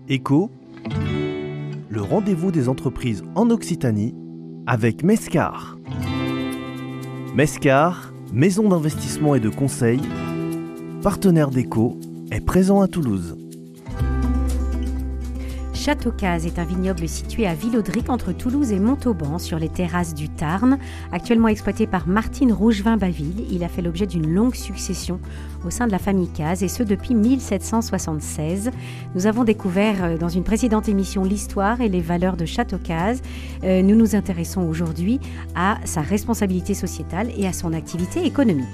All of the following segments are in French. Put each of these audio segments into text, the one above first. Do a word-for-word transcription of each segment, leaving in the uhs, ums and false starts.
Éco, le rendez-vous des entreprises en Occitanie avec Mescar. Mescar, maison d'investissement et de conseil, partenaire d'Éco, est présent à Toulouse. Châteaucase est un vignoble situé à Villaudric entre Toulouse et Montauban sur les terrasses du Tarn. Actuellement exploité par Martine Rougevin-Baville, il a fait l'objet d'une longue succession au sein de la famille Case et ce depuis mille sept cent soixante-seize. Nous avons découvert dans une précédente émission l'histoire et les valeurs de Châteaucase. Euh, nous nous intéressons aujourd'hui à sa responsabilité sociétale et à son activité économique.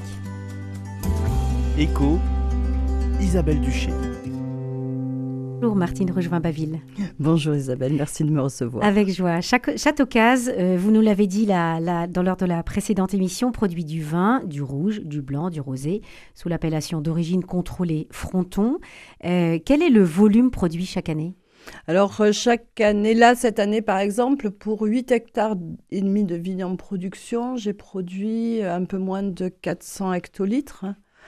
Éco, Isabelle Duché. Bonjour Martine Rougevin-Baville. Bonjour Isabelle, merci de me recevoir. Avec joie. Châteaucase, euh, vous nous l'avez dit la, la, dans lors de la précédente émission, produit du vin, du rouge, du blanc, du rosé, sous l'appellation d'origine contrôlée Fronton. Euh, quel est le volume produit chaque année ? Alors chaque année, là cette année par exemple, pour huit hectares et demi de vignes en production, j'ai produit un peu moins de quatre cents hectolitres.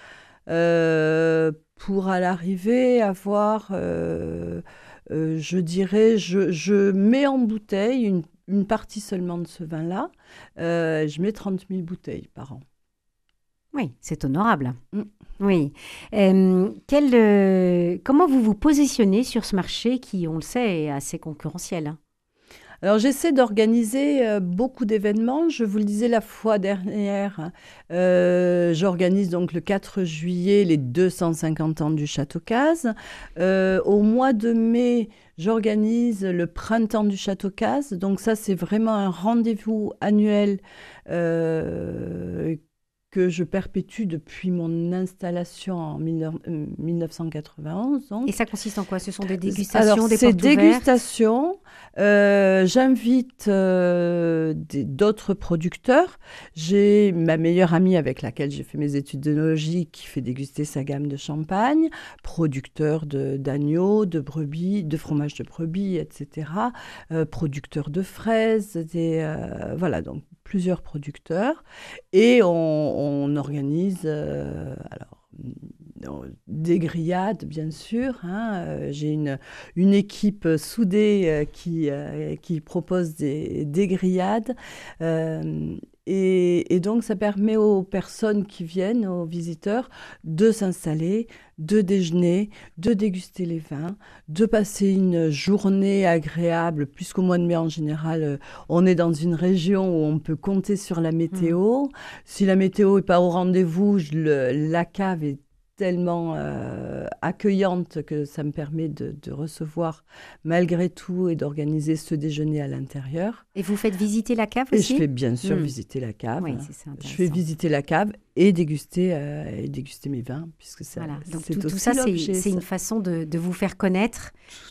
Euh, pour à l'arrivée avoir, euh, euh, je dirais, je, je mets en bouteille une, une partie seulement de ce vin-là, euh, je mets trente mille bouteilles par an. Oui, c'est honorable. Mm. Oui. Euh, quel, euh, comment vous vous positionnez sur ce marché qui, on le sait, est assez concurrentiel ? Alors, j'essaie d'organiser euh, beaucoup d'événements. Je vous le disais la fois dernière, euh, j'organise donc le quatre juillet les deux cent cinquante ans du Châteaucase. Euh, au mois de mai, j'organise le printemps du Châteaucase. Donc ça, c'est vraiment un rendez-vous annuel euh, que je perpétue depuis mon installation en mille neuf cent quatre-vingt-onze. Donc. Et ça consiste en quoi ? Ce sont des dégustations, Alors, des c'est portes ouvertes ? dégustations. Euh, j'invite euh, des, d'autres producteurs. J'ai ma meilleure amie avec laquelle j'ai fait mes études d'œnologie qui fait déguster sa gamme de champagne, producteur de, d'agneaux, de brebis, de fromage de brebis, et cetera. Euh, producteur de fraises, des, euh, voilà, donc plusieurs producteurs. Et on, on organise, euh, alors, des grillades, bien sûr. Hein. Euh, j'ai une, une équipe soudée euh, qui, euh, qui propose des, des grillades. Euh, et, et donc, ça permet aux personnes qui viennent, aux visiteurs, de s'installer, de déjeuner, de déguster les vins, de passer une journée agréable, puisqu'au mois de mai, en général, euh, on est dans une région où on peut compter sur la météo. Mmh. Si la météo n'est pas au rendez-vous, je, le, la cave est tellement euh, accueillante que ça me permet de, de recevoir malgré tout et d'organiser ce déjeuner à l'intérieur. Et vous faites visiter la cave aussi ? Et je fais bien sûr mmh. visiter la cave. Oui, c'est ça, je fais visiter la cave et déguster, euh, et déguster mes vins, puisque ça, voilà. Donc c'est tout, aussi tout ça, c'est, c'est ça. une façon de, de vous faire connaître,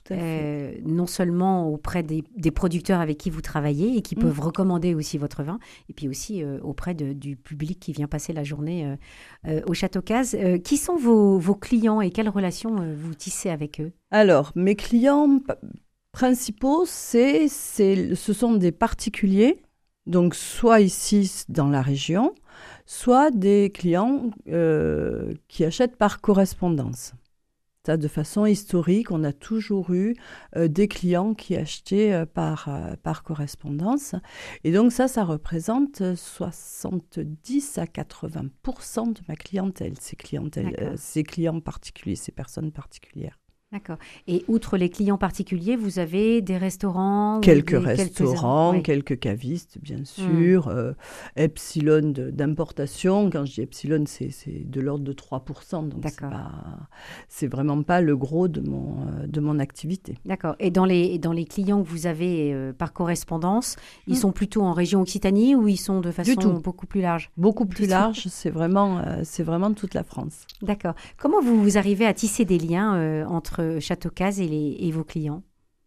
euh, non seulement auprès des, des producteurs avec qui vous travaillez et qui mmh. peuvent recommander aussi votre vin, et puis aussi euh, auprès de, du public qui vient passer la journée euh, euh, au Châteaucase. Euh, qui sont vos, vos clients et quelles relations euh, vous tissez avec eux ? Alors, mes clients p- principaux, c'est, c'est, ce sont des particuliers, donc soit ici dans la région, soit des clients euh, qui achètent par correspondance. Ça, de façon historique, on a toujours eu euh, des clients qui achetaient euh, par, euh, par correspondance. Et donc ça, ça représente soixante-dix à quatre-vingts pour cent de ma clientèle, ces, clientèles, euh, ces clients particuliers, ces personnes particulières. D'accord. Et outre les clients particuliers, vous avez des restaurants Quelques des, restaurants, quelques... quelques cavistes, bien sûr. Mmh. Euh, epsilon de, d'importation. Quand je dis epsilon, c'est, c'est de l'ordre de trois pour cent. Donc, c'est, pas, c'est vraiment pas le gros de mon, euh, de mon activité. D'accord. Et dans les, dans les clients que vous avez euh, par correspondance, ils mmh. sont plutôt en région Occitanie ou ils sont de façon beaucoup plus large ? Beaucoup plus large. C'est vraiment, euh, c'est vraiment toute la France. D'accord. Comment vous, vous arrivez à tisser des liens euh, entre Châteaucase et, les, et vos clients ?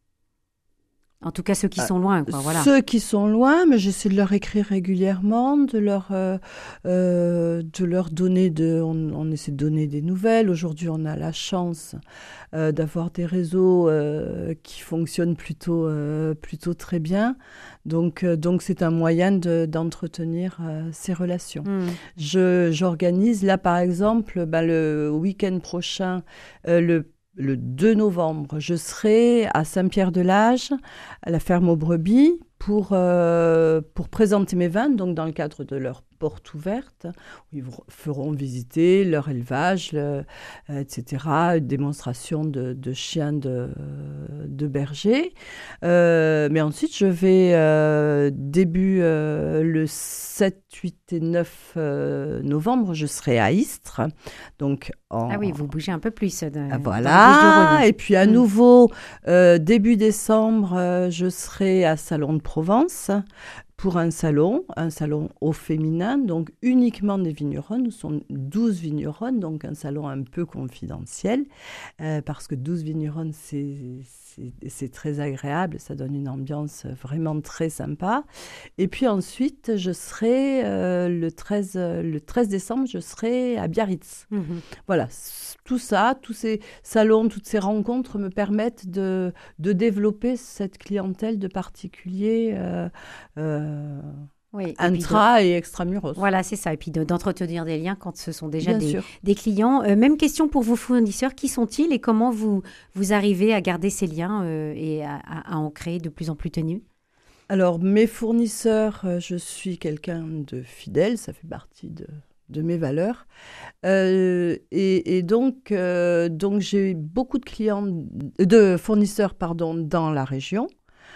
En tout cas, ceux qui sont loin, quoi, voilà. Ceux qui sont loin, mais j'essaie de leur écrire régulièrement, de leur, euh, euh, de leur donner, de, on, on essaie de donner des nouvelles. Aujourd'hui, on a la chance euh, d'avoir des réseaux euh, qui fonctionnent plutôt, euh, plutôt très bien. Donc, euh, donc, c'est un moyen de, d'entretenir euh, ces relations. Mmh. Je, j'organise, là, par exemple, bah, le week-end prochain, euh, le le deux novembre, je serai à Saint-Pierre-de-Lage, à la ferme aux brebis, pour, euh, pour présenter mes vins, donc dans le cadre de leur porte ouverte, où ils feront visiter leur élevage, le, euh, et cetera, une démonstration de, de chiens de, de berger. Euh, mais ensuite, je vais, euh, début euh, le sept, huit et neuf euh, novembre, je serai à Istres. Donc en, ah oui, vous bougez un peu plus. De, voilà, et puis à mmh. nouveau, euh, début décembre, euh, je serai à Salon de Provence, pour un salon, un salon au féminin, donc uniquement des vignerons. Nous sommes douze vignerons, donc un salon un peu confidentiel, euh, parce que douze vignerons, c'est, c'est, c'est très agréable, ça donne une ambiance vraiment très sympa. Et puis ensuite, je serai, euh, le, treize, le treize décembre, je serai à Biarritz. Mmh. Voilà, tout ça, tous ces salons, toutes ces rencontres me permettent de, de développer cette clientèle de particuliers euh, euh, oui, intra et, de... et extramuros. Voilà, c'est ça. Et puis de, d'entretenir des liens quand ce sont déjà des, des clients. Euh, même question pour vos fournisseurs. Qui sont-ils et comment vous, vous arrivez à garder ces liens euh, et à, à, à en créer de plus en plus ténus? Alors, mes fournisseurs, euh, je suis quelqu'un de fidèle. Ça fait partie de... de mes valeurs. Euh, et, et donc, euh, donc, j'ai beaucoup de clients, de fournisseurs pardon, dans la région.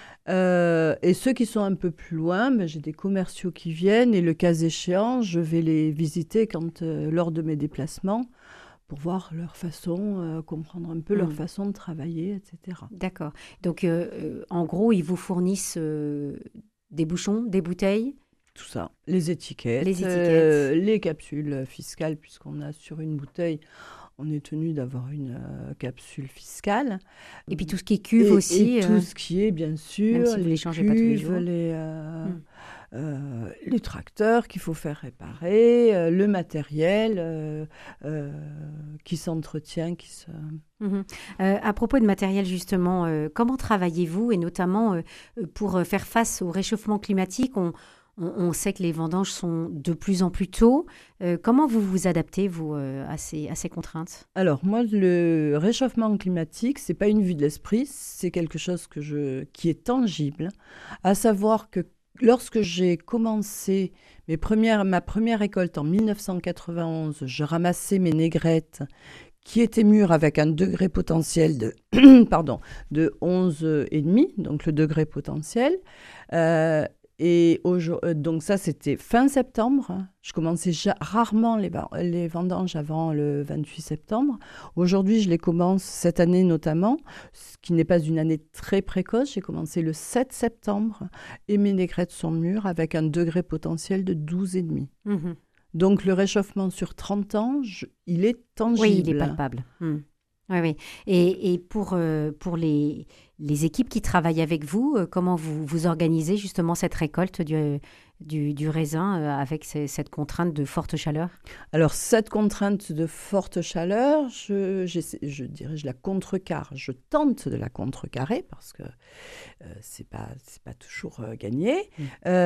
Euh, et ceux qui sont un peu plus loin, ben, j'ai des commerciaux qui viennent et le cas échéant, je vais les visiter quand, euh, lors de mes déplacements pour voir leur façon, euh, comprendre un peu mmh. leur façon de travailler, et cetera. D'accord. Donc, euh, en gros, ils vous fournissent euh, des bouchons, des bouteilles ? Tout ça, les étiquettes, les, étiquettes. Euh, les capsules fiscales, puisqu'on a sur une bouteille, on est tenu d'avoir une euh, capsule fiscale. Et puis tout ce qui est cuve et, aussi. Et euh... tout ce qui est, bien sûr, même si vous les les changez cuves, pas tous les jours. Les, euh, mmh. euh, les tracteurs qu'il faut faire réparer, euh, le matériel euh, euh, qui s'entretient, qui se... Mmh. Euh, à propos de matériel, justement, euh, comment travaillez-vous, et notamment euh, pour faire face au réchauffement climatique? on, on, on sait que les vendanges sont de plus en plus tôt. Euh, comment vous vous adaptez, vous, euh, à, ces, à ces contraintes? Alors, moi, le réchauffement climatique, ce n'est pas une vue de l'esprit, c'est quelque chose que je, qui est tangible, à savoir que lorsque j'ai commencé mes premières, ma première récolte en mille neuf cent quatre-vingt-onze, je ramassais mes négrettes qui étaient mûres avec un degré potentiel de, pardon, de onze virgule cinq, donc le degré potentiel. Euh, et donc ça, c'était fin septembre. Je commençais ja- rarement les, les vendanges avant le vingt-huit septembre. Aujourd'hui, je les commence, cette année notamment, ce qui n'est pas une année très précoce. J'ai commencé le sept septembre et mes négrettes sont mûres avec un degré potentiel de douze virgule cinq. Mmh. Donc, le réchauffement sur trente ans, je, il est tangible. Oui, il est palpable. Mmh. Oui, oui. Et, et pour, euh, pour les, les équipes qui travaillent avec vous, euh, comment vous, vous organisez justement cette récolte du, du, du raisin euh, avec ces, cette contrainte de forte chaleur? Alors, cette contrainte de forte chaleur, je, je dirais, je la contrecarre. Je tente de la contrecarrer parce que euh, ce n'est pas, c'est pas toujours euh, gagné. Mmh.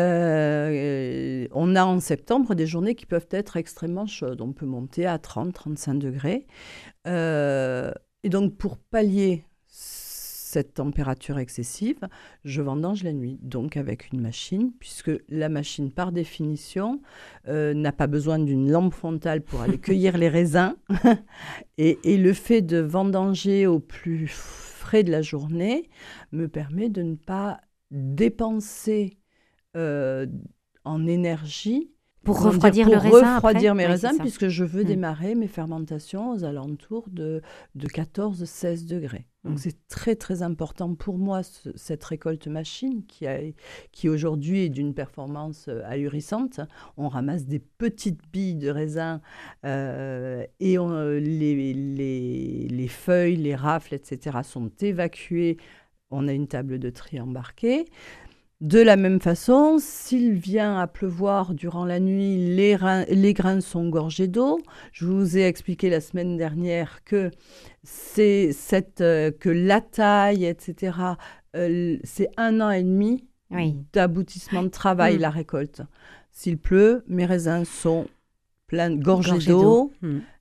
Euh, on a en septembre des journées qui peuvent être extrêmement chaudes. On peut monter à trente à trente-cinq degrés. Euh, et donc, pour pallier cette température excessive, je vendange la nuit, donc avec une machine, puisque la machine, par définition, euh, n'a pas besoin d'une lampe frontale pour aller cueillir les raisins. et, et le fait de vendanger au plus frais de la journée me permet de ne pas dépenser euh, en énergie Pour refroidir dire, pour le raisin refroidir après? mes Oui, raisins, puisque je veux mmh. démarrer mes fermentations aux alentours de, de quatorze à seize degrés. Donc, mmh. c'est très, très important pour moi, ce, cette récolte machine qui, a, qui aujourd'hui est d'une performance ahurissante. On ramasse des petites billes de raisin euh, et on, les, les, les feuilles, les rafles, et cetera sont évacuées. On a une table de tri embarquée. De la même façon, s'il vient à pleuvoir durant la nuit, les, reins, les grains sont gorgés d'eau. Je vous ai expliqué la semaine dernière que, c'est cette, euh, que la taille, et cetera, euh, c'est un an et demi oui. d'aboutissement de travail, mmh. la récolte. S'il pleut, mes raisins sont pleins, gorgés, gorgés d'eau. d'eau. Mmh.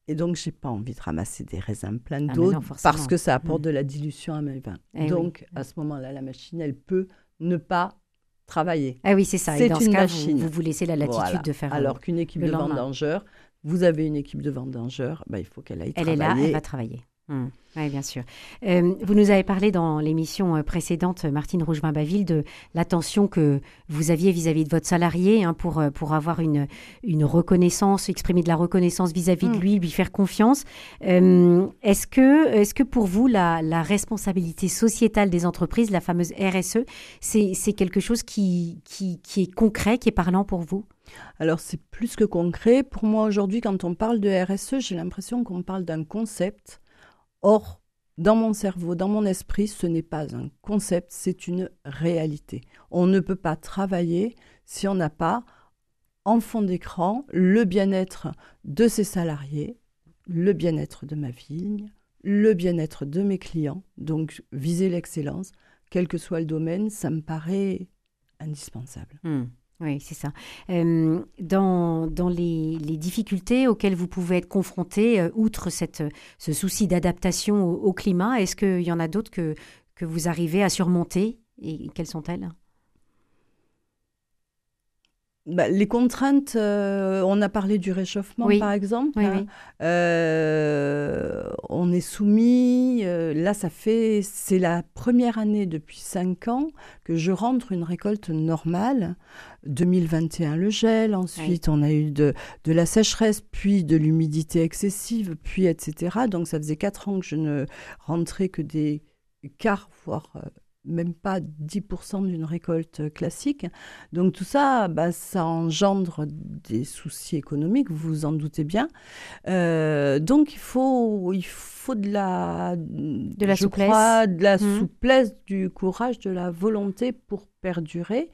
Et donc, je n'ai pas envie de ramasser des raisins pleins Ah, d'eau mais non, forcément. parce que ça apporte Mmh. de la dilution à mes vins. Eh donc, oui. à ce moment-là, la machine, elle peut ne pas travailler. Ah oui, c'est ça. Et C'est dans ce une cas, machine. vous, vous vous laissez la latitude Voilà. de faire. Alors euh, qu'une équipe le de lendemain. vendangeurs, vous avez une équipe de vendangeurs, bah, il faut qu'elle aille Elle travailler. est là, elle va travailler. Mmh. Oui, bien sûr. Euh, vous nous avez parlé dans l'émission euh, précédente, Martine Rougevin-Baville, de l'attention que vous aviez vis-à-vis de votre salarié hein, pour, euh, pour avoir une, une reconnaissance, exprimer de la reconnaissance vis-à-vis Mmh. de lui, lui faire confiance. Euh, est-ce que, est-ce que pour vous, la, la responsabilité sociétale des entreprises, la fameuse R S E, c'est, c'est quelque chose qui, qui, qui est concret, qui est parlant pour vous ? Alors, c'est plus que concret. Pour moi, aujourd'hui, quand on parle de R S E, j'ai l'impression qu'on parle d'un concept. Or, dans mon cerveau, dans mon esprit, ce n'est pas un concept, c'est une réalité. On ne peut pas travailler si on n'a pas en fond d'écran le bien-être de ses salariés, le bien-être de ma vigne, le bien-être de mes clients. Donc, viser l'excellence, quel que soit le domaine, ça me paraît indispensable. Mmh. Oui, c'est ça. Euh, dans dans les, les difficultés auxquelles vous pouvez être confronté, euh, outre cette, ce souci d'adaptation au, au climat, est-ce qu'il y en a d'autres que, que vous arrivez à surmonter et quelles sont-elles ? Bah, les contraintes, euh, on a parlé du réchauffement Oui. par exemple. Oui, hein. oui. Euh, on est soumis, euh, là ça fait, c'est la première année depuis cinq ans que je rentre une récolte normale. deux mille vingt et un le gel, ensuite on a eu de, de la sécheresse, puis de l'humidité excessive, puis et cetera. Donc ça faisait quatre ans que je ne rentrais que des quarts, voire... euh, même pas dix pour cent d'une récolte classique. Donc tout ça, bah, ça engendre des soucis économiques, vous vous en doutez bien. Euh, donc il faut, il faut de la, De la je souplesse. crois, de la Mmh. souplesse, du courage, de la volonté pour perdurer.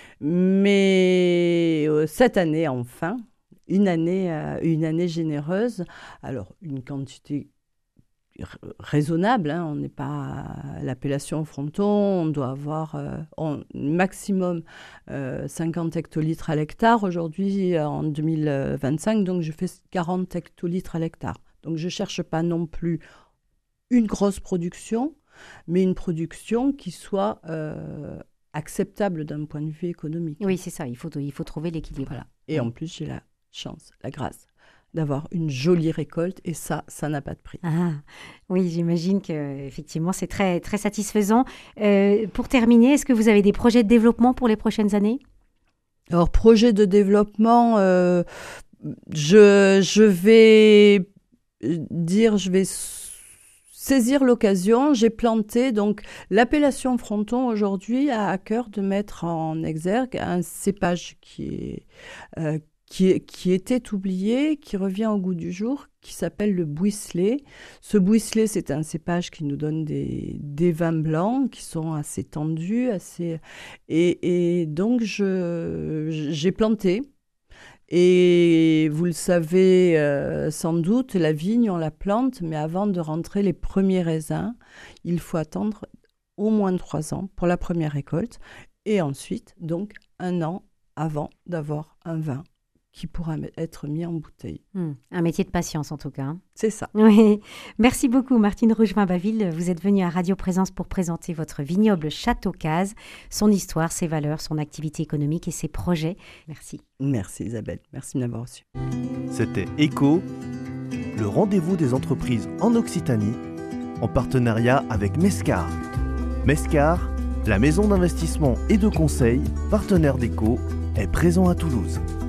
Mais euh, cette année, enfin, une année, euh, une année généreuse. Alors, une quantité r- raisonnable, hein, on n'est pas à l'appellation Fronton, on doit avoir euh, en maximum euh, cinquante hectolitres à l'hectare. Aujourd'hui, euh, en deux mille vingt-cinq, donc je fais quarante hectolitres à l'hectare. Donc je ne cherche pas non plus une grosse production, mais une production qui soit euh, acceptable d'un point de vue économique. Oui, c'est ça. Il faut, il faut trouver l'équilibre. Voilà. Et en plus, j'ai la chance, la grâce d'avoir une jolie récolte, et ça, ça n'a pas de prix. Ah, oui, j'imagine que effectivement c'est très, très satisfaisant. Euh, pour terminer, est-ce que vous avez des projets de développement pour les prochaines années ? Alors, projet de développement, euh, je, je vais dire, je vais saisir l'occasion. J'ai planté, donc l'appellation Fronton aujourd'hui a à cœur de mettre en exergue un cépage qui est... Euh, Qui, est, qui était oublié, qui revient au goût du jour, qui s'appelle le Bouisselet. Ce Bouisselet, c'est un cépage qui nous donne des, des vins blancs qui sont assez tendus, assez... Et, et donc, je, j'ai planté. Et vous le savez euh, sans doute, la vigne, on la plante, mais avant de rentrer les premiers raisins, il faut attendre au moins trois ans pour la première récolte. Et ensuite, donc, un an avant d'avoir un vin qui pourra être mis en bouteille. Mmh, un métier de patience en tout cas. Hein. C'est ça. Oui. Merci beaucoup Martine Rougevin-Baville. Vous êtes venue à Radio Présence pour présenter votre vignoble Château Cazes, son histoire, ses valeurs, son activité économique et ses projets. Merci. Merci Isabelle, merci de m'avoir reçu. C'était Echo, le rendez-vous des entreprises en Occitanie, en partenariat avec Mescar. Mescar, la maison d'investissement et de conseil, partenaire d'Echo, est présent à Toulouse.